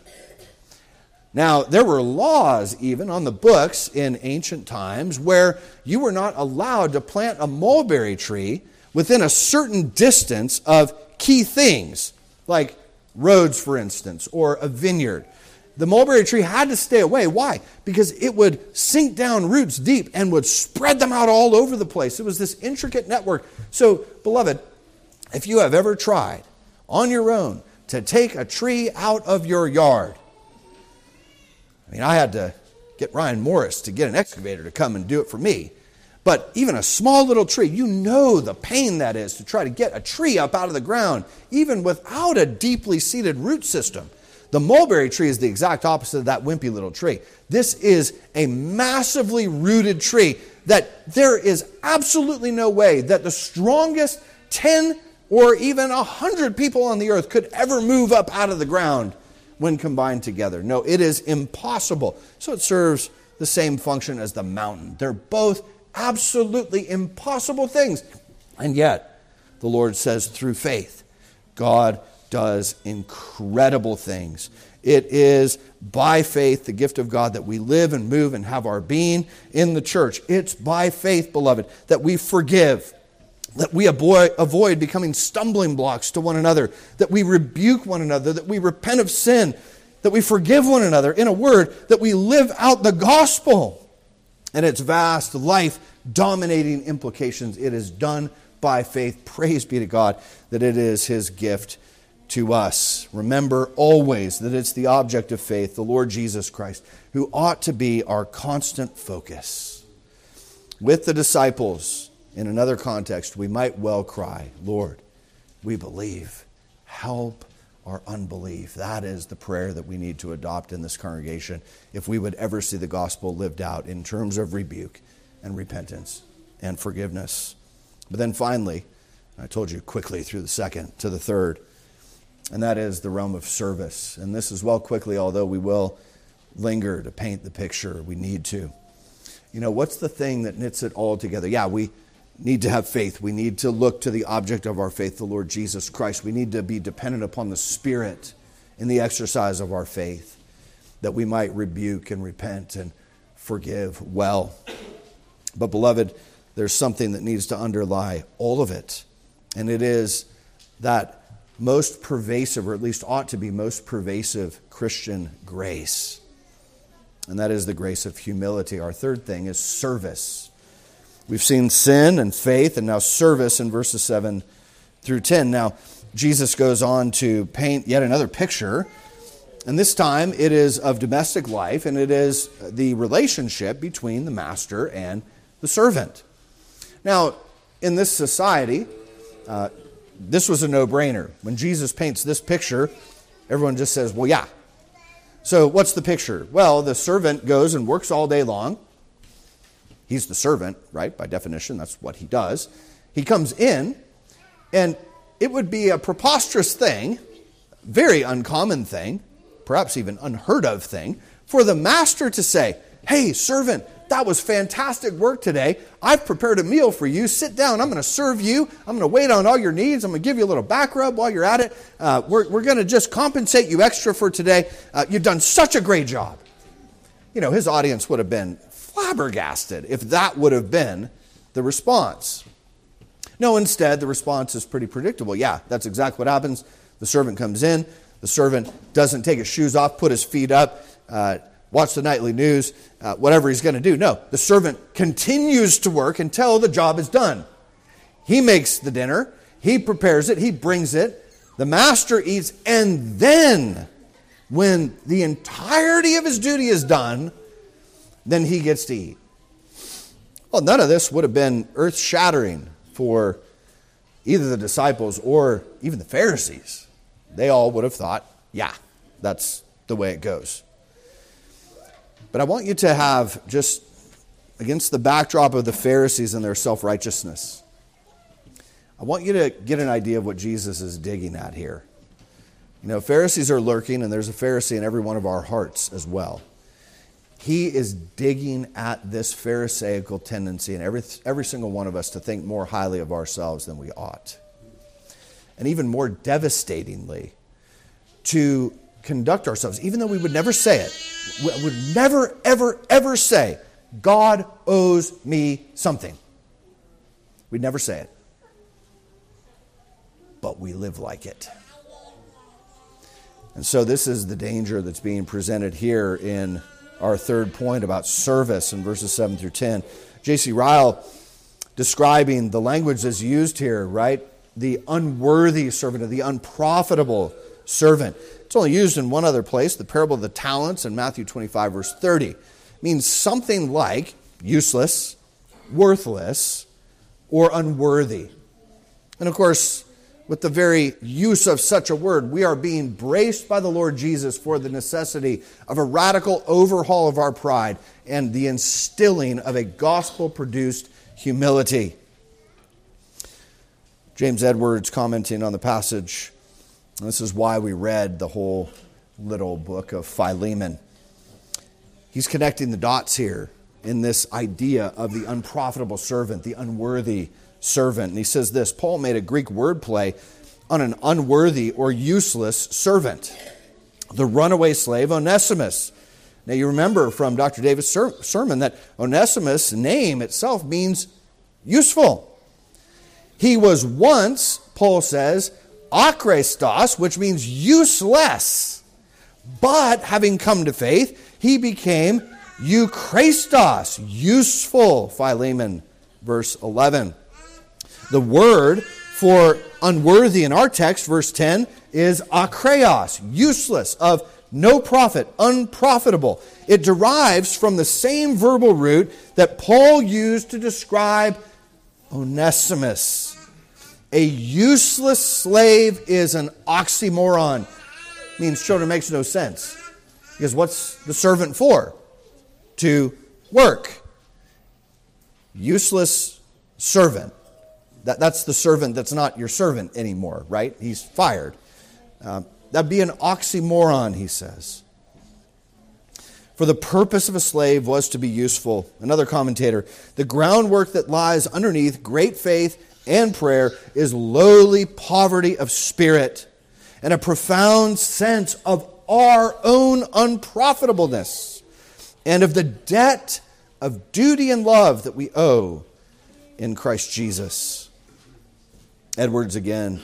Now, there were laws even on the books in ancient times where you were not allowed to plant a mulberry tree within a certain distance of key things, like roads, for instance, or a vineyard. The mulberry tree had to stay away. Why? Because it would sink down roots deep and would spread them out all over the place. It was this intricate network. So, beloved, if you have ever tried on your own to take a tree out of your yard, I mean, I had to get Ryan Morris to get an excavator to come and do it for me. But even a small little tree, you know the pain that is to try to get a tree up out of the ground, even without a deeply seated root system. The mulberry tree is the exact opposite of that wimpy little tree. This is a massively rooted tree that there is absolutely no way that the strongest ten or even one hundred people on the earth could ever move up out of the ground when combined together. No, it is impossible. So it serves the same function as the mountain. They're both absolutely impossible things. And yet, the Lord says through faith, God does incredible things. It is by faith, the gift of God, that we live and move and have our being in the church. It's by faith, beloved, that we forgive, that we avoid, avoid becoming stumbling blocks to one another, that we rebuke one another, that we repent of sin, that we forgive one another. In a word, that we live out the gospel and its vast, life-dominating implications. It is done by faith. Praise be to God that it is His gift to us. Remember always that it's the object of faith, the Lord Jesus Christ, who ought to be our constant focus. With the disciples, in another context, we might well cry, Lord, we believe. Help our unbelief. That is the prayer that we need to adopt in this congregation if we would ever see the gospel lived out in terms of rebuke and repentance and forgiveness. But then finally, I told you quickly through the second to the third, and that is the realm of service. And this as well quickly, although we will linger to paint the picture. We need to. You know, what's the thing that knits it all together? Yeah, we need to have faith. We need to look to the object of our faith, the Lord Jesus Christ. We need to be dependent upon the Spirit in the exercise of our faith, that we might rebuke and repent and forgive well. But beloved, there's something that needs to underlie all of it, and it is that most pervasive, or at least ought to be most pervasive, Christian grace. And that is the grace of humility. Our third thing is service. We've seen sin and faith, and now service in verses seven through ten. Now, Jesus goes on to paint yet another picture, and this time it is of domestic life, and it is the relationship between the master and the servant. Now, in this society, uh, this was a no-brainer. When Jesus paints this picture, everyone just says, well, yeah. So what's the picture? Well, the servant goes and works all day long. He's the servant, right? By definition, that's what he does. He comes in, and it would be a preposterous thing, very uncommon thing, perhaps even unheard of thing, for the master to say, hey, servant, that was fantastic work today. I've prepared a meal for you. Sit down. I'm going to serve you. I'm going to wait on all your needs. I'm going to give you a little back rub while you're at it. Uh, we're we're going to just compensate you extra for today. Uh, you've done such a great job. You know, his audience would have been flabbergasted if that would have been the response. No, instead, the response is pretty predictable. Yeah, that's exactly what happens. The servant comes in. The servant doesn't take his shoes off, put his feet up, uh, watch the nightly news, uh, whatever he's going to do. No, the servant continues to work until the job is done. He makes the dinner. He prepares it. He brings it. The master eats. And then, when the entirety of his duty is done, then he gets to eat. Well, none of this would have been earth-shattering for either the disciples or even the Pharisees. They all would have thought, yeah, that's the way it goes. But I want you to have, just against the backdrop of the Pharisees and their self-righteousness, I want you to get an idea of what Jesus is digging at here. You know, Pharisees are lurking, and there's a Pharisee in every one of our hearts as well. He is digging at this Pharisaical tendency in every, every single one of us to think more highly of ourselves than we ought. And even more devastatingly, to conduct ourselves, even though we would never say it, we would never, ever, ever say, God owes me something. We'd never say it. But we live like it. And so this is the danger that's being presented here in our third point about service in verses seven through ten. J C Ryle, describing the language that's used here, right? The unworthy servant, or the unprofitable servant. It's only used in one other place, the parable of the talents in Matthew twenty-five, verse thirty. It means something like useless, worthless, or unworthy. And of course, with the very use of such a word, we are being braced by the Lord Jesus for the necessity of a radical overhaul of our pride and the instilling of a gospel-produced humility. James Edwards, commenting on the passage, this is why we read the whole little book of Philemon. He's connecting the dots here in this idea of the unprofitable servant, the unworthy servant. And he says this, Paul made a Greek wordplay on an unworthy or useless servant, the runaway slave Onesimus. Now you remember from Doctor Davis' ser- sermon that Onesimus' name itself means useful. He was once, Paul says, akrestos, which means useless. But having come to faith, he became eukrestos, useful, Philemon, verse eleven. The word for unworthy in our text, verse ten, is akreos, useless, of no profit, unprofitable. It derives from the same verbal root that Paul used to describe Onesimus. A useless slave is an oxymoron. Means, children, makes no sense. Because what's the servant for? To work. Useless servant. That, that's the servant that's not your servant anymore, right? He's fired. Uh, that'd be an oxymoron, he says. For the purpose of a slave was to be useful. Another commentator, the groundwork that lies underneath great faith and prayer is lowly poverty of spirit and a profound sense of our own unprofitableness and of the debt of duty and love that we owe in Christ Jesus. Edwards again.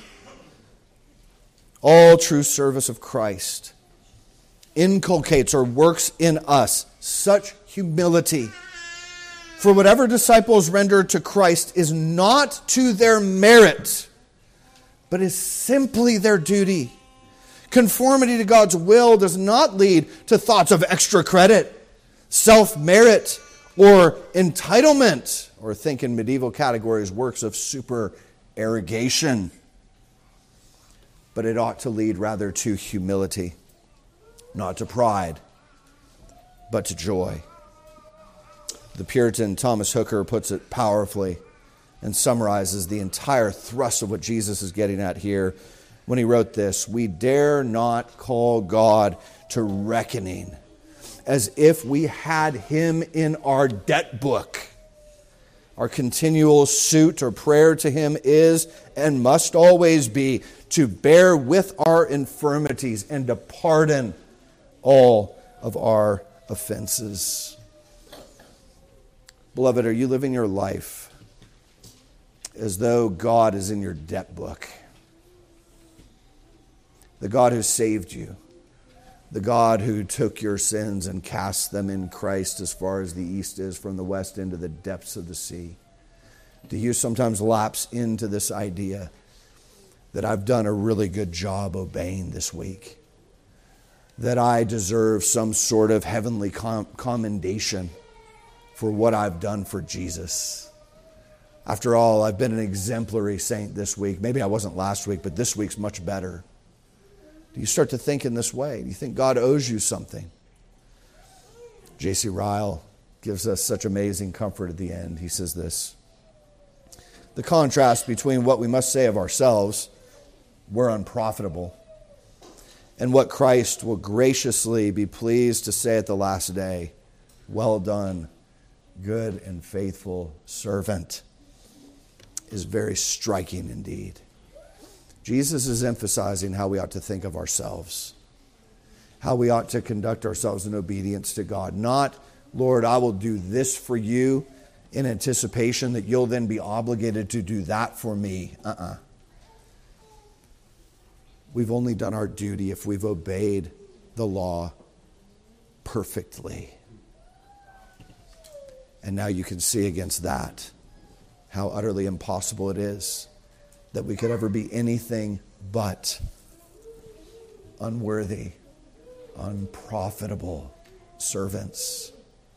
All true service of Christ inculcates or works in us such humility. For whatever disciples render to Christ is not to their merit, but is simply their duty. Conformity to God's will does not lead to thoughts of extra credit, self-merit, or entitlement, or think in medieval categories, works of supererogation. But it ought to lead rather to humility, not to pride, but to joy. The Puritan Thomas Hooker puts it powerfully and summarizes the entire thrust of what Jesus is getting at here when he wrote this: we dare not call God to reckoning as if we had him in our debt book. Our continual suit or prayer to him is and must always be to bear with our infirmities and to pardon all of our offenses. Beloved, are you living your life as though God is in your debt book? The God who saved you, the God who took your sins and cast them in Christ as far as the east is from the west into the depths of the sea. Do you sometimes lapse into this idea that I've done a really good job obeying this week? That I deserve some sort of heavenly com- commendation for what I've done for Jesus? After all, I've been an exemplary saint this week. Maybe I wasn't last week, but this week's much better. Do you start to think in this way? Do you think God owes you something? J C Ryle gives us such amazing comfort at the end. He says this: the contrast between what we must say of ourselves, we're unprofitable, and what Christ will graciously be pleased to say at the last day, well done, good and faithful servant, is very striking indeed. Jesus is emphasizing how we ought to think of ourselves, how we ought to conduct ourselves in obedience to God. Not, Lord, I will do this for you in anticipation that you'll then be obligated to do that for me. Uh-uh. We've only done our duty if we've obeyed the law perfectly. And now you can see against that how utterly impossible it is that we could ever be anything but unworthy, unprofitable servants.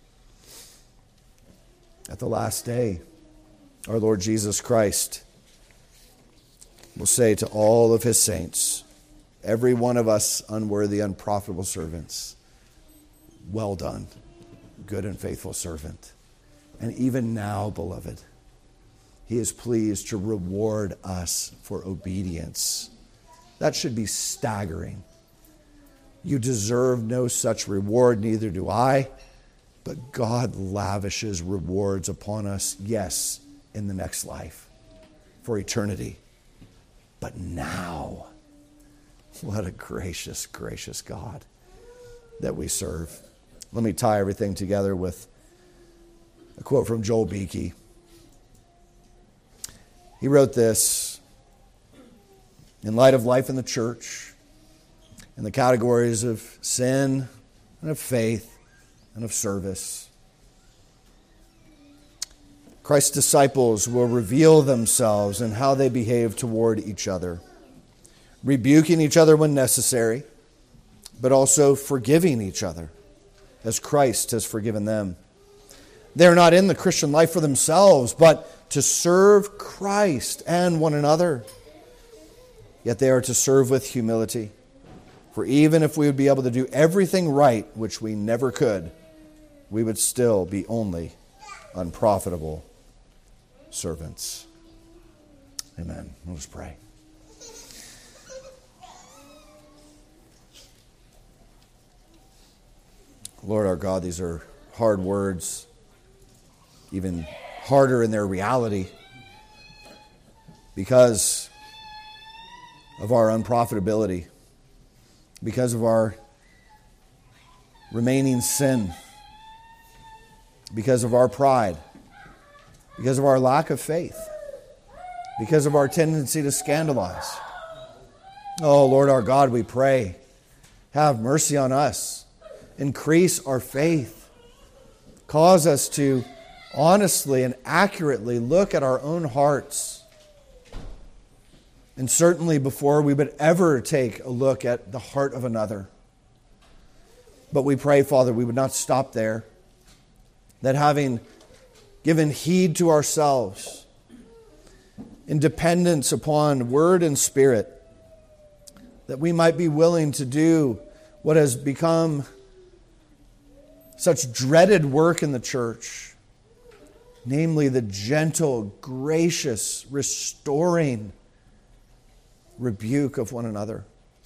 At the last day, our Lord Jesus Christ will say to all of his saints, every one of us unworthy, unprofitable servants, well done, good and faithful servant. And even now, beloved, he is pleased to reward us for obedience. That should be staggering. You deserve no such reward, neither do I. But God lavishes rewards upon us, yes, in the next life, for eternity. but now. What a gracious, gracious God that we serve. Let me tie everything together with a quote from Joel Beeke. He wrote this: in light of life in the church, in the categories of sin and of faith and of service, Christ's disciples will reveal themselves in how they behave toward each other, rebuking each other when necessary, but also forgiving each other as Christ has forgiven them. They're not in the Christian life for themselves, but to serve Christ and one another. Yet they are to serve with humility. For even if we would be able to do everything right, which we never could, we would still be only unprofitable servants. Amen. Let us pray. Lord our God, these are hard words, even harder in their reality because of our unprofitability, because of our remaining sin, because of our pride, because of our lack of faith, because of our tendency to scandalize. Oh, Lord our God, we pray, have mercy on us. Increase our faith. Cause us to honestly and accurately look at our own hearts. And certainly before we would ever take a look at the heart of another. But we pray, Father, we would not stop there. That having given heed to ourselves, in dependence upon word and spirit, that we might be willing to do what has become such dreaded work in the church, namely the gentle, gracious, restoring rebuke of one another.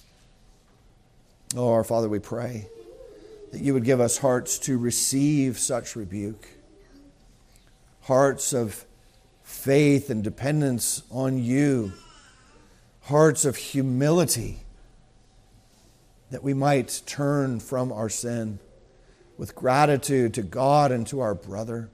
Oh, our Father, we pray that you would give us hearts to receive such rebuke, hearts of faith and dependence on you, hearts of humility, that we might turn from our sin with gratitude to God and to our brother.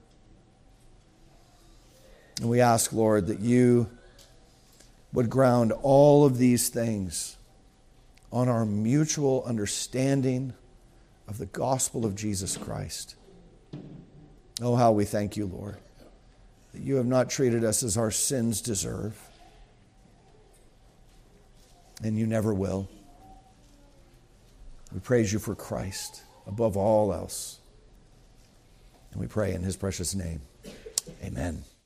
And we ask, Lord, that you would ground all of these things on our mutual understanding of the gospel of Jesus Christ. Oh, how we thank you, Lord, that you have not treated us as our sins deserve, and you never will. We praise you for Christ above all else. And we pray in his precious name. Amen.